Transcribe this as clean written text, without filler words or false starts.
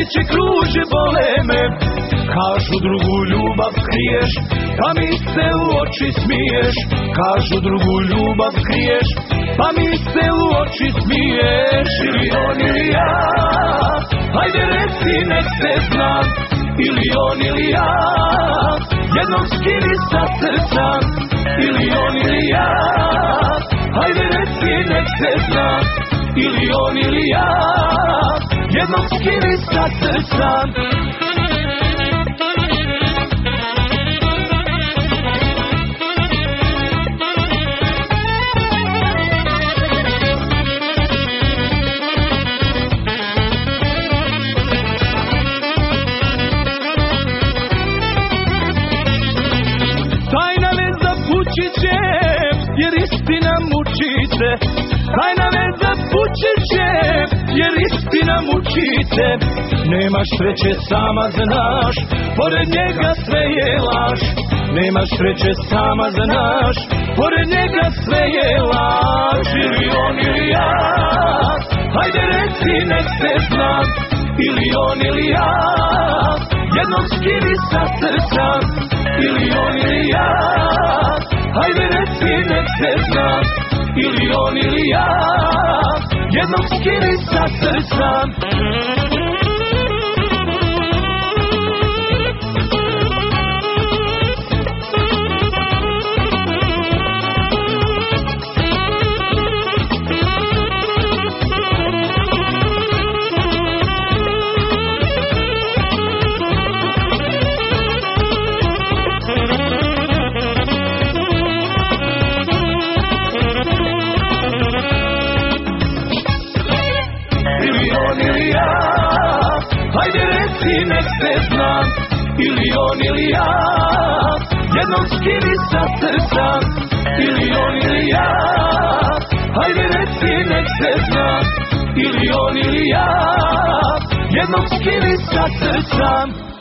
Sreće kruže bole me, kažu drugu ljubav kriješ, pa mi se u oči smiješ. Kažu drugu ljubav kriješ, pa mi se u oči smiješ. Ili on ili ja, ajde reci nek se zna. Ili on ili ja, jednom skini sa srca. Ili on ili ja, ajde reci nek se zna. Ili on ili ja, jednom skini sa srca. Tajna veza pući će, jer istina mučite. Tajna veza pući će, jer istina mučite. Nemaš sreće, sama znaš, pored njega sve je laž. Nemaš sreće, sama znaš, pored njega sve je laž. Ili on ili ja, ajde reci nek se zna. Ili on ili ja, jednom skini sa srca. Ili on ili ja, ajde reci nek se zna. Ili on ili ja, jednom skini sa srca. Ajde reci nek se zna. Ili on ili ja, jednom skini sa srca. Ili on ili ja, ajde reci nek se zna. Ili on ili ja, jednom skini sa srca.